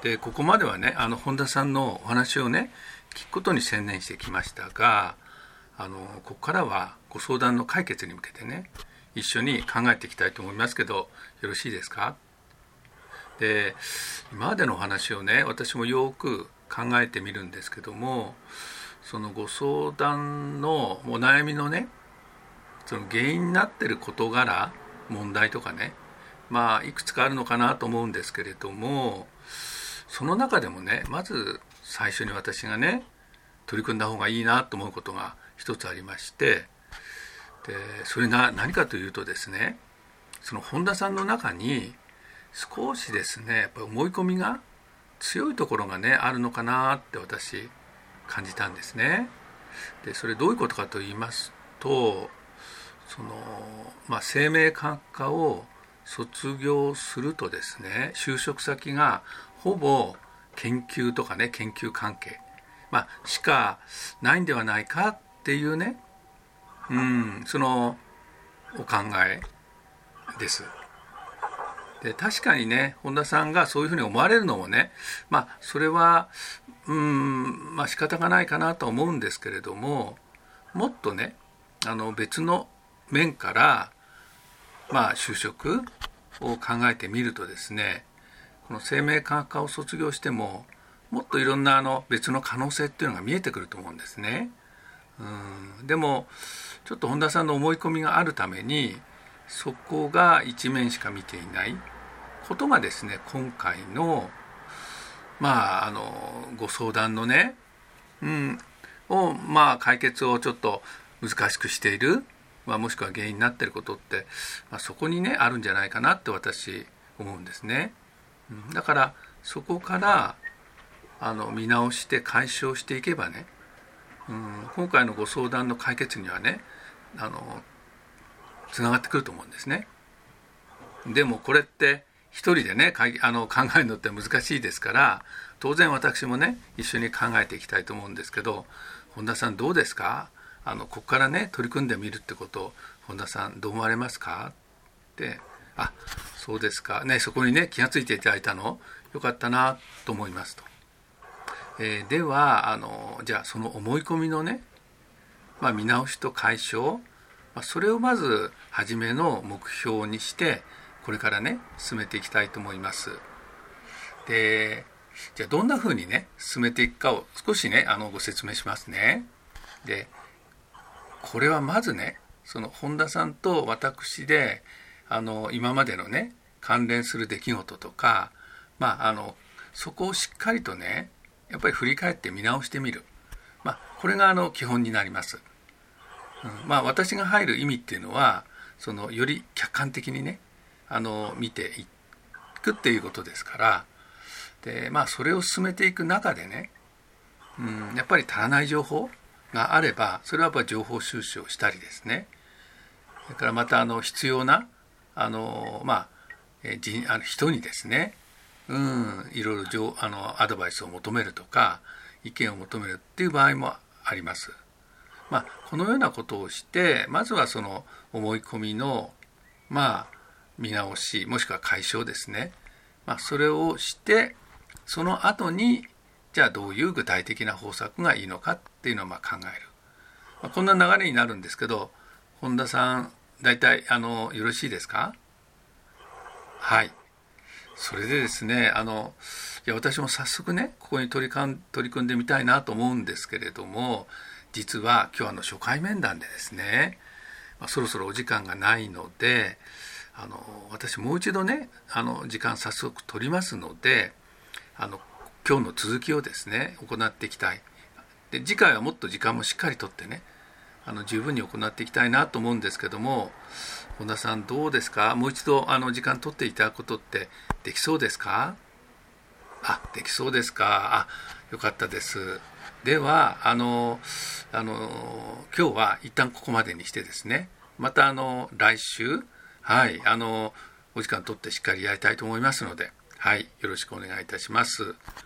でここまではね本田さんのお話をね聞くことに専念してきましたが、ここからはご相談の解決に向けてね一緒に考えていきたいと思いますけど、よろしいですか？で今までのお話をね私もよく考えてみるんですけども、そのご相談のお悩みのねその原因になっている事柄問題とかね、いくつかあるのかなと思うんですけれども、その中でもねまず最初に私がね取り組んだ方がいいなと思うことが一つありまして、でそれが何かというとですね、その本田さんの中に少しですねやっぱり思い込みが強いところがねあるのかなって私感じたんですね。でそれどういうことかと言いますと、生命科学科を卒業するとですね、就職先がほぼ研究とかね研究関係、しかないんではないかっていうね、そのお考えです。で確かにね本田さんがそういうふうに思われるのもね、それは仕方がないかなと思うんですけれども、もっとね別の面から就職を考えてみるとですね、この生命科学科を卒業してももっといろんな別の可能性っていうのが見えてくると思うんですね。でもちょっと本田さんの思い込みがあるためにそこが一面しか見ていないことがですね、今回のご相談のね、解決をちょっと難しくしている、もしくは原因になっていることって、そこにねあるんじゃないかなって私思うんですね。だからそこから見直して解消していけばね、今回のご相談の解決にはねつながってくると思うんですね。でもこれって一人でね考えるのって難しいですから、当然私もね一緒に考えていきたいと思うんですけど、本田さんどうですか？ここからね取り組んでみるってことを本田さんどう思われますかって。そうですかね、そこにね気がついていただいたのよかったなと思いますと。ではじゃあその思い込みのね、見直しと解消、それをまず初めの目標にしてこれからね進めていきたいと思います。でじゃあどんなふうにね進めていくかを少しねご説明しますね。でこれはまずねその本田さんと私で今までのね関連する出来事とか、そこをしっかりとねやっぱり振り返って見直してみる、これが基本になります。私が入る意味っていうのはより客観的にね見ていくっていうことですから、でそれを進めていく中でね、やっぱり足らない情報があればそれはやっぱり情報収集をしたりですね、それからまた必要な人にですね、いろいろアドバイスを求めるとか意見を求めるっていう場合もあります。このようなことをしてまずはその思い込みの見直しもしくは解消ですね、それをしてその後にじゃあどういう具体的な方策がいいのかっていうのを考える、こんな流れになるんですけど、本田さん大体よろしいですか？はい。それでですね私も早速ねここに取り組んでみたいなと思うんですけれども、実は今日初回面談でですね、そろそろお時間がないので私もう一度ね時間早速取りますので今日の続きをですね行っていきたい。で次回はもっと時間もしっかりとってね十分に行っていきたいなと思うんですけども、本田さんどうですか？もう一度時間取っていただくことってできそうですか？できそうですか。よかったです。では今日は一旦ここまでにしてですね、また来週お時間取ってしっかりやりたいと思いますので、よろしくお願いいたします。